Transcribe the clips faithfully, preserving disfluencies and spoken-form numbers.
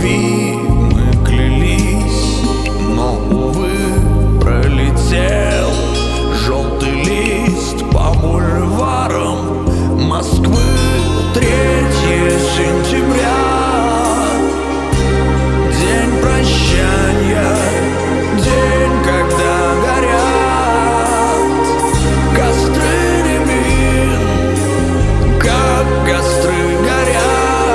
любви мы клялись, но, увы, пролетел желтый лист по бульварам Москвы. Третье сентября, день прощания, день, когда горят костры рябин, как костры горят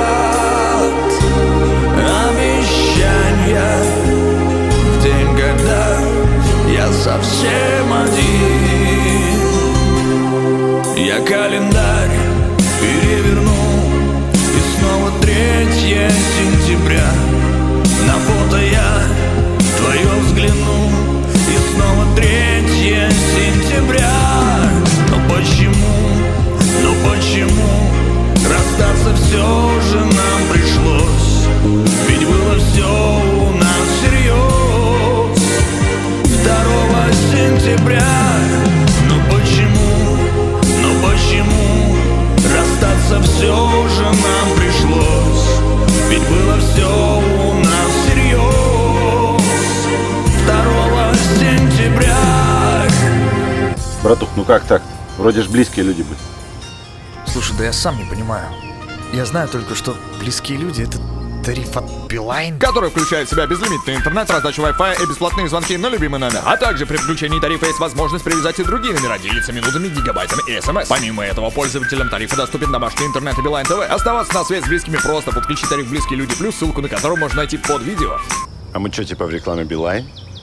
обещания. В день, когда я совсем один, я календарь переверну, и снова третье сентября. На фото я твое взгляну, и снова третье сентября. Но почему, но почему расстаться все же нам пришлось? Ведь было все у нас всерьез. Второго сентября. Но почему, но почему расстаться все же нам пришлось? Ведь было все у нас всерьез. Второго сентября. Братух, ну как так? Вроде ж близкие люди были. Слушай, да я сам не понимаю. Я знаю только, что близкие люди — это тариф от Билайн, который включает в себя безлимитный интернет, раздачу Wi-Fi и бесплатные звонки на любимый номер. А также при включении тарифа есть возможность привязать и другие номера, делиться минутами, гигабайтами и смс. Помимо этого, пользователям тарифа доступен домашний интернет и Билайн ТВ. Оставаться на связь с близкими просто. Подключи тариф «Близкие люди плюс», ссылку на которую можно найти под видео. А мы что, типа в рекламе Билайн?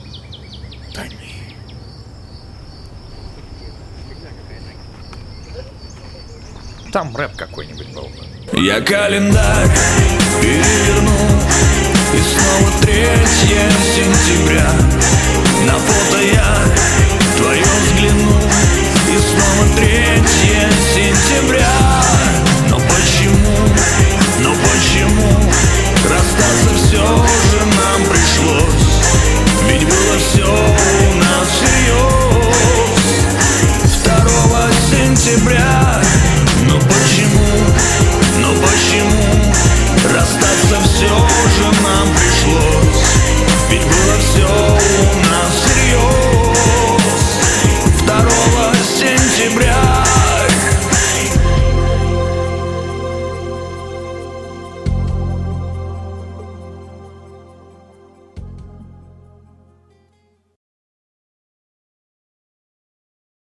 там рэп какой-нибудь был. Я календарь переверну, и снова третье сентября. На фото я твое взгляну, и снова третье